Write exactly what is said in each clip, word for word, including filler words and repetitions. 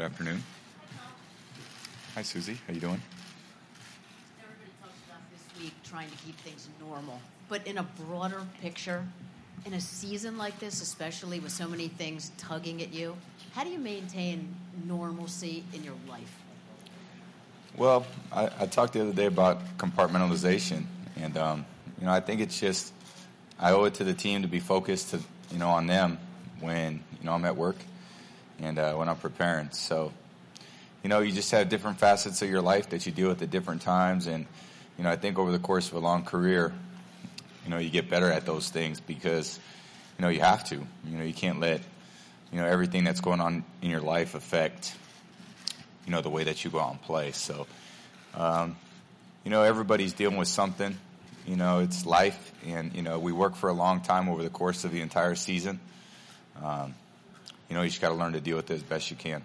Good afternoon. Hi, Susie. How you doing? Everybody talks about this week trying to keep things normal. But in a broader picture, in a season like this, especially with so many things tugging at you, how do you maintain normalcy in your life? Well, I, I talked the other day about compartmentalization, and um, you know, I think it's just I owe it to the team to be focused to you know on them when you know I'm at work and uh, when I'm preparing. So, you know, you just have different facets of your life that you deal with at different times, and you know, I think over the course of a long career, you know, you get better at those things because you know you have to. You know, you can't let you know everything that's going on in your life affect you know the way that you go out and play. So, um, you know, everybody's dealing with something. You know, it's life, and you know, we work for a long time over the course of the entire season. Um, you know, you just got to learn to deal with it as best you can.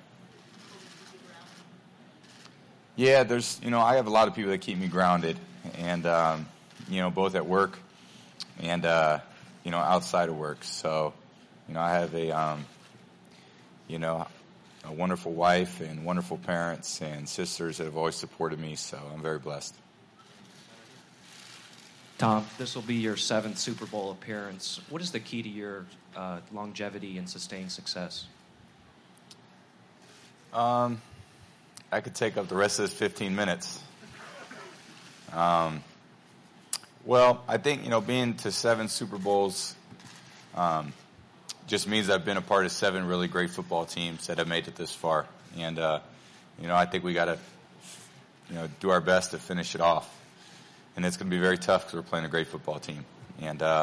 Yeah, there's, you know, I have a lot of people that keep me grounded, and um, you know, both at work and uh, you know, outside of work. So, you know, I have a, um, you know, a wonderful wife and wonderful parents and sisters that have always supported me. So I'm very blessed. Tom, this will be your seventh Super Bowl appearance. What is the key to your uh, longevity and sustained success? Um, I could take up the rest of this fifteen minutes. Um, well, I think, you know, being to seven Super Bowls um, just means I've been a part of seven really great football teams that have made it this far. And, uh, you know, I think we got to, you know, do our best to finish it off. And it's going to be very tough because we're playing a great football team. And, uh,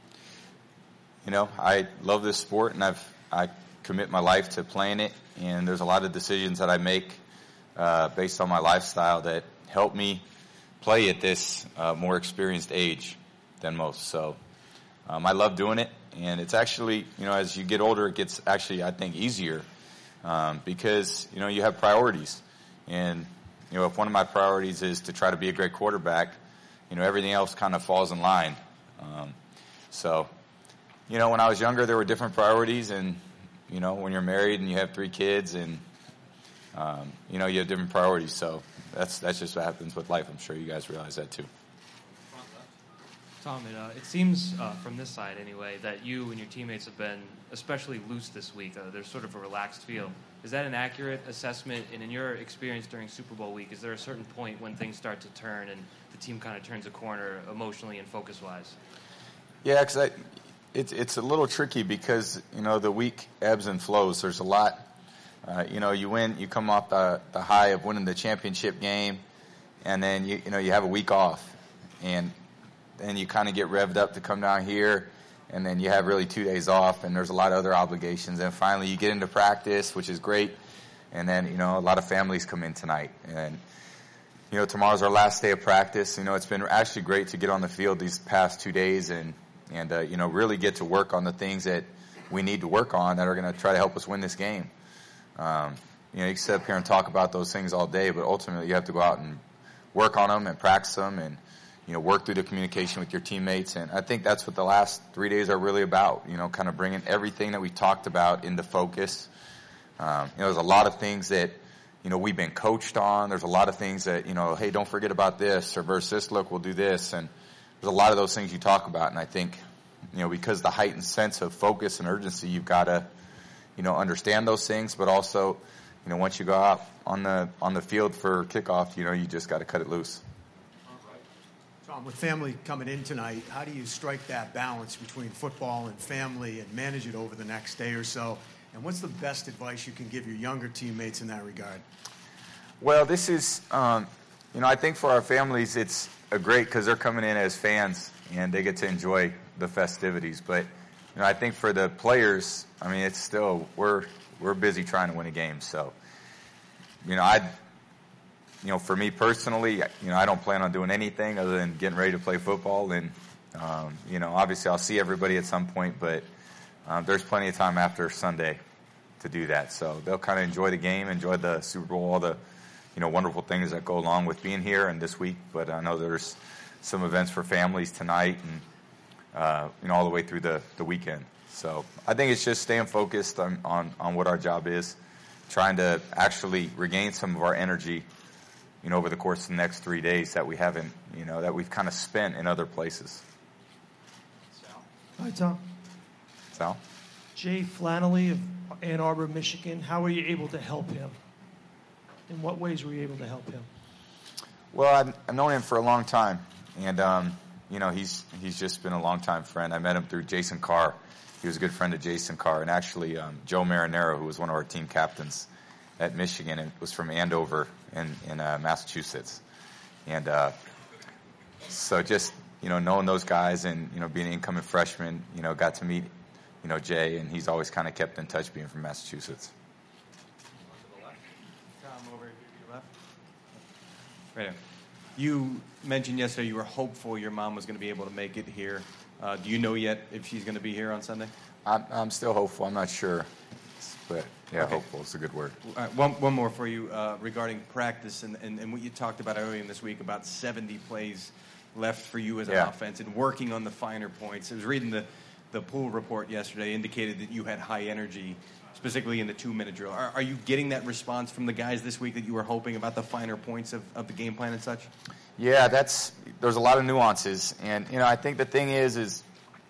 you know, I love this sport, and I've I commit my life to playing it. And there's a lot of decisions that I make uh, based on my lifestyle that help me play at this uh, more experienced age than most. So um, I love doing it. And it's actually, you know, as you get older, it gets actually, I think, easier um, because, you know, you have priorities. And, you know, if one of my priorities is to try to be a great quarterback, you know, everything else kind of falls in line. Um, so, you know, when I was younger, there were different priorities. And, you know, when you're married and you have three kids and, um, you know, you have different priorities. So that's that's just what happens with life. I'm sure you guys realize that too. Tom, it, uh, it seems uh, from this side anyway that you and your teammates have been especially loose this week. Uh, there's sort of a relaxed feel. Is that an accurate assessment? And in your experience during Super Bowl week, is there a certain point when things start to turn and the team kind of turns a corner emotionally and focus-wise? Yeah, because it's it's a little tricky because, you know, the week ebbs and flows. There's a lot. Uh, you know, you win, you come off the, the high of winning the championship game, and then, you you know, you have a week off. And then you kind of get revved up to come down here, and then you have really two days off, and there's a lot of other obligations. And finally you get into practice, which is great. And then, you know, a lot of families come in tonight. And, you know, tomorrow's our last day of practice. You know, it's been actually great to get on the field these past two days and, and uh, you know, really get to work on the things that we need to work on that are going to try to help us win this game. Um, you know, you can sit up here and talk about those things all day, but ultimately you have to go out and work on them and practice them and, you know, work through the communication with your teammates. And I think that's what the last three days are really about, you know, kind of bringing everything that we talked about into focus. Um, you know, there's a lot of things that, you know, we've been coached on. There's a lot of things that, you know, hey, don't forget about this, or versus this look, we'll do this. And there's a lot of those things you talk about. And I think, you know, because the heightened sense of focus and urgency, you've got to, you know, understand those things, but also, you know, once you go out on the on the field for kickoff, you know, you just got to cut it loose. Tom, with family coming in tonight, how do you strike that balance between football and family and manage it over the next day or so? And what's the best advice you can give your younger teammates in that regard? Well, this is, um, you know, I think for our families, it's a great because they're coming in as fans and they get to enjoy the festivities. But, you know, I think for the players, I mean, it's still, we're we're busy trying to win a game. So, you know, I, you know, for me personally, you know, I don't plan on doing anything other than getting ready to play football. And, um, you know, obviously I'll see everybody at some point, but um, there's plenty of time after Sunday to do that. So they'll kind of enjoy the game, enjoy the Super Bowl, all the, you know, wonderful things that go along with being here and this week. But I know there's some events for families tonight and, uh, you know, all the way through the, the weekend. So I think it's just staying focused on, on, on what our job is trying to actually regain some of our energy, you know, over the course of the next three days that we haven't, you know, that we've kind of spent in other places. Hi, Tom. Sal? Jay Flannelly of Ann Arbor, Michigan. How were you able to help him? In what ways were you able to help him? Well, I've, I've known him for a long time, and um, you know, he's he's just been a long-time friend. I met him through Jason Carr. He was a good friend of Jason Carr, and actually um, Joe Marinero, who was one of our team captains at Michigan, and was from Andover in in uh, Massachusetts, and uh, so just you know knowing those guys and you know being an incoming freshman, you know, got to meet you know Jay, and he's always kind of kept in touch, being from Massachusetts. Tom, over to your left. Right here. You mentioned yesterday you were hopeful your mom was going to be able to make it here. Uh, do you know yet if she's going to be here on Sunday? I'm, I'm still hopeful. I'm not sure, but yeah, Okay. hopeful is a good word. All right, one, one more for you uh, regarding practice and, and, and what you talked about earlier in this week about seventy plays left for you as an Yeah. offense and working on the finer points. I was reading the, the pool report yesterday, indicated that you had high energy, specifically in the two-minute drill. Are, are you getting that response from the guys this week that you were hoping about the finer points of, of the game plan and such? Yeah, that's there's a lot of nuances, and you know I think the thing is is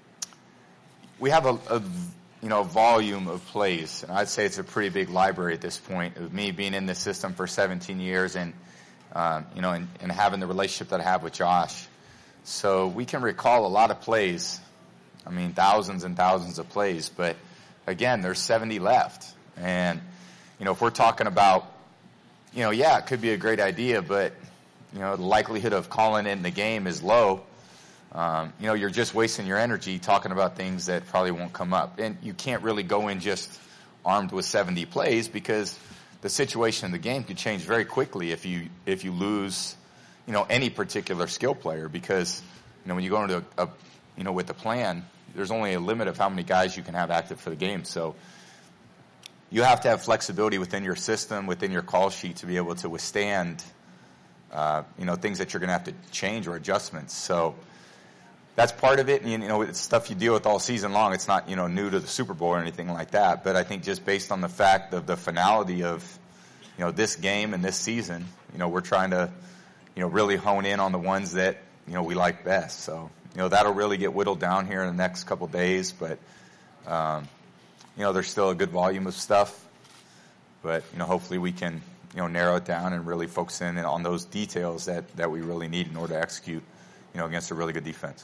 we have a, a you know a volume of plays, and I'd say it's a pretty big library at this point of me being in this system for seventeen years, and um, you know and, and having the relationship that I have with Josh. So we can recall a lot of plays. I mean, thousands and thousands of plays, but again, there's seventy left, and you know if we're talking about, you know, yeah, it could be a great idea, but you know, the likelihood of calling in the game is low. Um, you know, you're just wasting your energy talking about things that probably won't come up. And you can't really go in just armed with seventy plays because the situation in the game could change very quickly if you if you lose, you know, any particular skill player because, you know, when you go into a, a you know, with the plan, there's only a limit of how many guys you can have active for the game. So you have to have flexibility within your system, within your call sheet to be able to withstand Uh, you know, things that you're going to have to change or adjustments. So that's part of it. And, you know, it's stuff you deal with all season long. It's not, you know, new to the Super Bowl or anything like that. But I think just based on the fact of the finality of, you know, this game and this season, you know, we're trying to, you know, really hone in on the ones that, you know, we like best. So, you know, that'll really get whittled down here in the next couple of days. But, um, you know, there's still a good volume of stuff. But, you know, hopefully we can, you know, narrow it down and really focus in on those details that, that we really need in order to execute, you know, against a really good defense.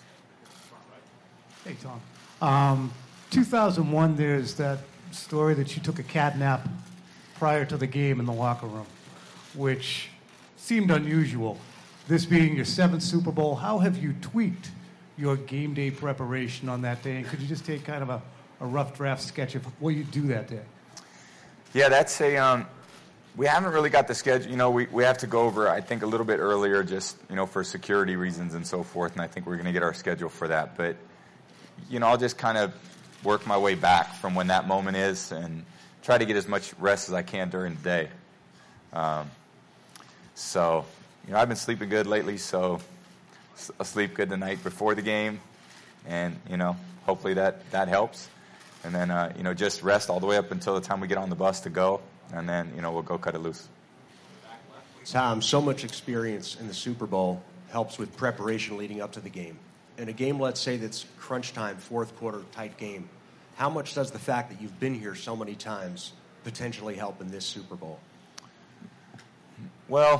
Hey, Tom. Um, two thousand one, there's that story that you took a cat nap prior to the game in the locker room, which seemed unusual. This being your seventh Super Bowl, how have you tweaked your game day preparation on that day? And could you just take kind of a, a rough draft sketch of what you do that day? Yeah, that's a... Um, We haven't really got the schedule. You know, we, we have to go over, I think, a little bit earlier just, you know, for security reasons and so forth, and I think we're going to get our schedule for that. But, you know, I'll just kind of work my way back from when that moment is and try to get as much rest as I can during the day. Um, so, you know, I've been sleeping good lately, so I sleep good the night before the game, and, you know, hopefully that, that helps. And then, uh, you know, just rest all the way up until the time we get on the bus to go. And then, you know, we'll go cut it loose. Tom, so much experience in the Super Bowl helps with preparation leading up to the game. In a game, let's say, that's crunch time, fourth quarter tight game, how much does the fact that you've been here so many times potentially help in this Super Bowl? Well,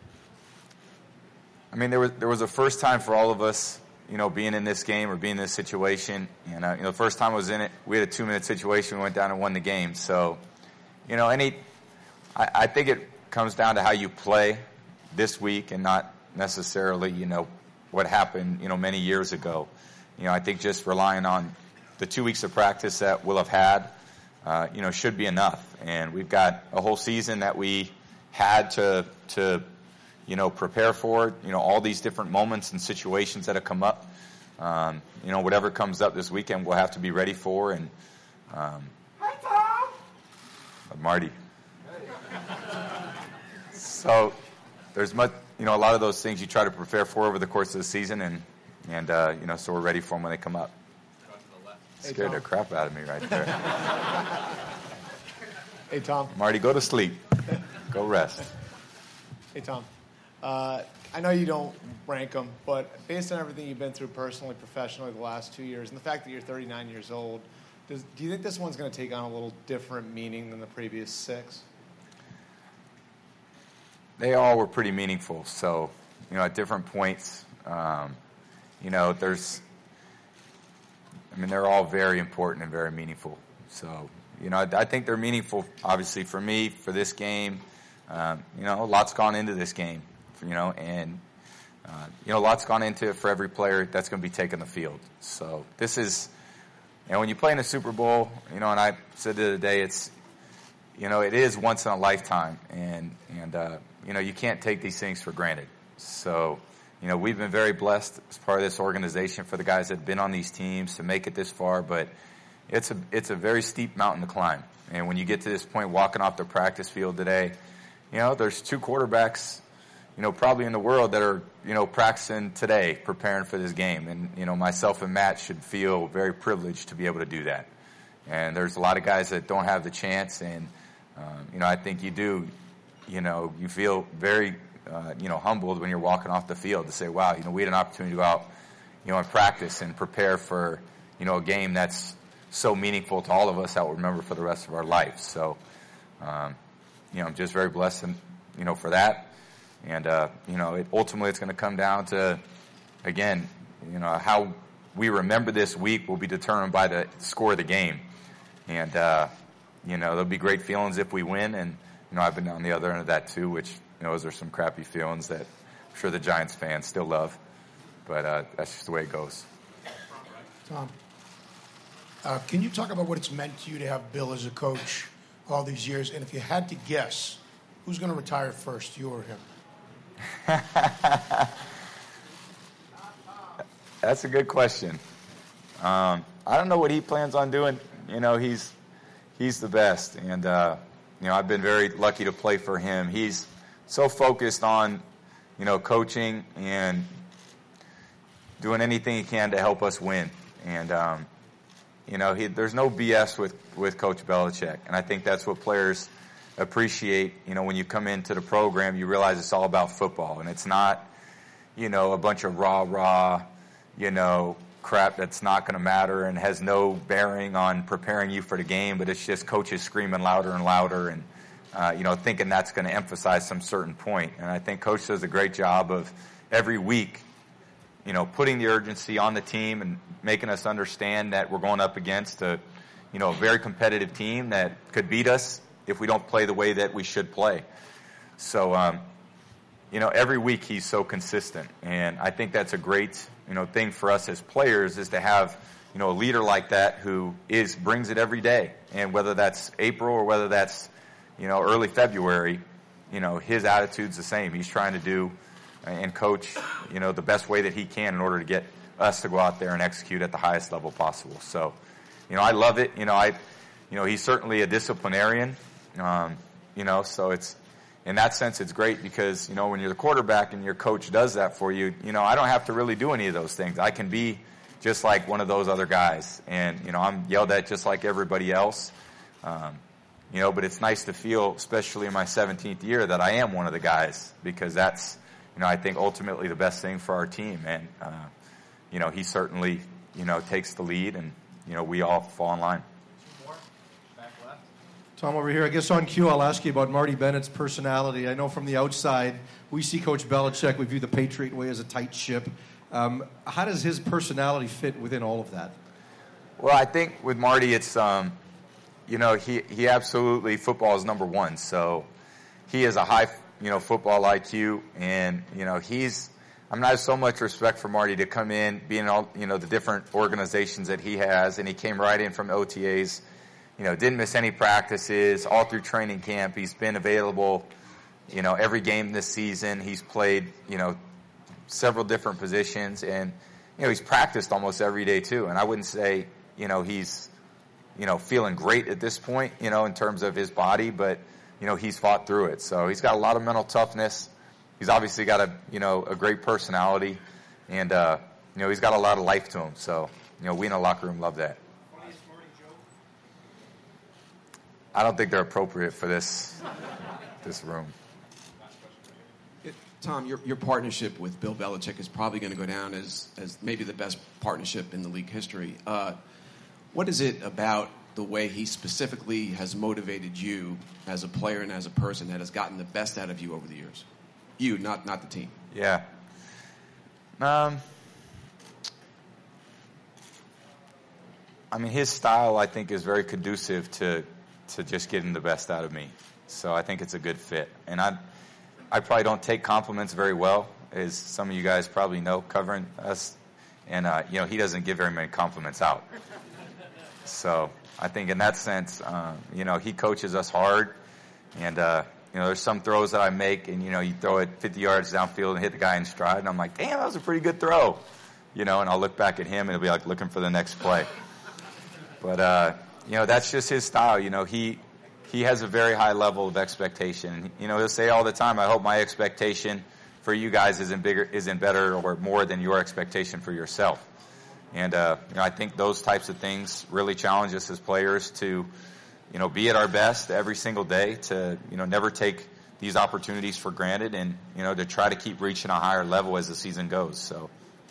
I mean, there was there was a first time for all of us, you know, being in this game or being in this situation. And, uh, you know, the first time I was in it, we had a two-minute situation. We went down and won the game. So, you know, any, I, I think it comes down to how you play this week and not necessarily, you know, what happened, you know, many years ago. You know, I think just relying on the two weeks of practice that we'll have had, uh, you know, should be enough. And we've got a whole season that we had to, to, you know, prepare for, you know, all these different moments and situations that have come up. Um, you know, whatever comes up this weekend, we'll have to be ready for. And, um, hi, Tom. Marty. So there's much, you know, a lot of those things you try to prepare for over the course of the season, and and uh, you know, so we're ready for them when they come up. Scared the crap out of me right there. Hey, Tom. Marty, go to sleep. Go rest. Hey, Tom. Uh, I know you don't rank them, but based on everything you've been through personally, professionally the last two years, and the fact that you're thirty-nine years old, does, do you think this one's going to take on a little different meaning than the previous six? They all were pretty meaningful. So, you know, at different points, um, you know, there's, I mean, they're all very important and very meaningful. So, you know, I, I think they're meaningful, obviously, for me, for this game. Um, you know, a lot's gone into this game, you know, and, uh, you know, a lot's gone into it for every player that's going to be taking the field. So this is, you know, when you play in a Super Bowl, you know, and I said the other day, it's, you know, it is once in a lifetime. And, and uh, you know, you can't take these things for granted. So, you know, we've been very blessed as part of this organization for the guys that have been on these teams to make it this far, but it's a, it's a very steep mountain to climb. And when you get to this point, walking off the practice field today, you know, there's two quarterbacks, you know, probably in the world that are, you know, practicing today, preparing for this game. And, you know, myself and Matt should feel very privileged to be able to do that. And there's a lot of guys that don't have the chance. And, um, you know, I think you do, you know, you feel very, uh, you know, humbled when you're walking off the field to say, wow, you know, we had an opportunity to go out, you know, and practice and prepare for, you know, a game that's so meaningful to all of us that we'll remember for the rest of our lives. So, um, you know, I'm just very blessed, and, you know, for that. And, uh, you know, it, ultimately it's going to come down to, again, you know, how we remember this week will be determined by the score of the game. And, uh, you know, there'll be great feelings if we win. And, you know, I've been on the other end of that too, which, you know, those are some crappy feelings that I'm sure the Giants fans still love. But uh, that's just the way it goes. Tom, uh, can you talk about what it's meant to you to have Bill as a coach all these years? And if you had to guess, who's going to retire first, you or him? That's a good question. Um, I don't know what he plans on doing. You know, he's he's the best. And, uh, you know, I've been very lucky to play for him. He's so focused on, you know, coaching and doing anything he can to help us win. And, um, you know, he, there's no B S with, with Coach Belichick. And I think that's what players appreciate. You know, when you come into the program, you realize it's all about football. And it's not, you know, a bunch of rah-rah, you know, crap that's not going to matter and has no bearing on preparing you for the game. But it's just coaches screaming louder and louder and, uh, you know, thinking that's going to emphasize some certain point. And I think Coach does a great job of every week, you know, putting the urgency on the team and making us understand that we're going up against a, you know, a very competitive team that could beat us if we don't play the way that we should play. So, um, you know, every week he's so consistent. And I think that's a great, you know, thing for us as players is to have, you know, a leader like that who is, brings it every day. And whether that's April or whether that's, you know, early February, you know, his attitude's the same. He's trying to do and coach, you know, the best way that he can in order to get us to go out there and execute at the highest level possible. So, you know, I love it. You know, I, you know, he's certainly a disciplinarian. Um, you know, so it's, in that sense, it's great because, you know, when you're the quarterback and your coach does that for you, you know, I don't have to really do any of those things. I can be just like one of those other guys. And, you know, I'm yelled at just like everybody else. Um, you know, but it's nice to feel, especially in my seventeenth year, that I am one of the guys because that's, you know, I think ultimately the best thing for our team. And, uh, you know, he certainly, you know, takes the lead and, you know, we all fall in line. Tom, over here, I guess on cue, I'll ask you about Marty Bennett's personality. I know from the outside, we see Coach Belichick, we view the Patriot way as a tight ship. Um, how does his personality fit within all of that? Well, I think with Marty, it's, um, you know, he, he absolutely, football is number one. So he has a high, you know, football I Q. And, you know, he's, I'm not so much respect for Marty to come in, being all, you know, the different organizations that he has. And he came right in from O T As. You know, didn't miss any practices all through training camp. He's been available, you know, every game this season. He's played, you know, several different positions. And, you know, he's practiced almost every day, too. And I wouldn't say, you know, he's, you know, feeling great at this point, you know, in terms of his body. But, you know, he's fought through it. So he's got a lot of mental toughness. He's obviously got a, you know, a great personality. And, uh, you know, he's got a lot of life to him. So, you know, we in the locker room love that. I don't think they're appropriate for this this room. It, Tom, your, your partnership with Bill Belichick is probably going to go down as, as maybe the best partnership in the league history. Uh, what is it about the way he specifically has motivated you as a player and as a person that has gotten the best out of you over the years? You, not not the team. Yeah. Um. I mean, his style, I think, is very conducive to to just getting the best out of me. So I think it's a good fit. And I I probably don't take compliments very well, as some of you guys probably know, covering us. And, uh, you know, he doesn't give very many compliments out. So I think in that sense, um, you know, he coaches us hard. And, uh, you know, there's some throws that I make, and, you know, you throw it fifty yards downfield and hit the guy in stride. And I'm like, damn, that was a pretty good throw. You know, and I'll look back at him, and it'll be like looking for the next play. But, uh, you know, that's just his style. You know, he he has a very high level of expectation. You know, he'll say all the time, I hope my expectation for you guys isn't bigger, isn't better or more than your expectation for yourself. And, uh, you know, I think those types of things really challenge us as players to, you know, be at our best every single day, to, you know, never take these opportunities for granted, and, you know, to try to keep reaching a higher level as the season goes. So.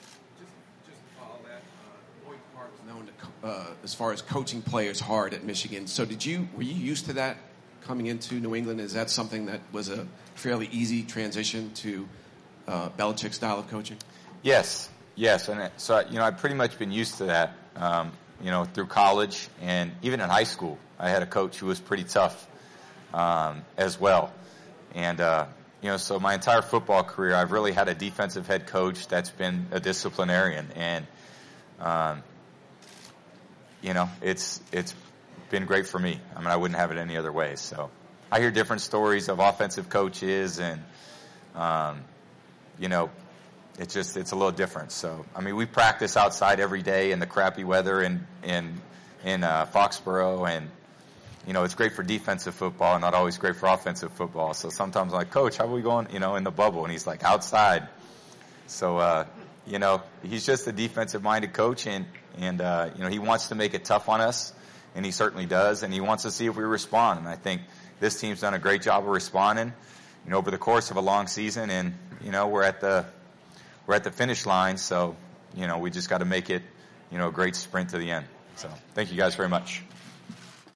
Uh, as far as coaching players hard at Michigan. So did you, were you used to that coming into New England? Is that something that was a fairly easy transition to uh, Belichick's style of coaching? Yes, yes. And it, so, you know, I've pretty much been used to that, um, you know, through college, and even in high school. I had a coach who was pretty tough um, as well. And, uh, you know, so my entire football career, I've really had a defensive head coach that's been a disciplinarian. And, um, you know, it's it's been great for me. I mean, I wouldn't have it any other way. So I hear different stories of offensive coaches, and, um, you know, it's just, it's a little different. So, I mean, we practice outside every day in the crappy weather in, in, in uh, Foxborough, and, you know, it's great for defensive football and not always great for offensive football. So sometimes I'm like, Coach, how are we going, you know, in the bubble? And he's like, outside. So, uh, you know, he's just a defensive-minded coach, and, and uh, you know, he wants to make it tough on us, and he certainly does, and he wants to see if we respond. And I think this team's done a great job of responding, you know, over the course of a long season, and, you know, we're at the we're at the finish line, so, you know, we just got to make it, you know, a great sprint to the end. So thank you guys very much.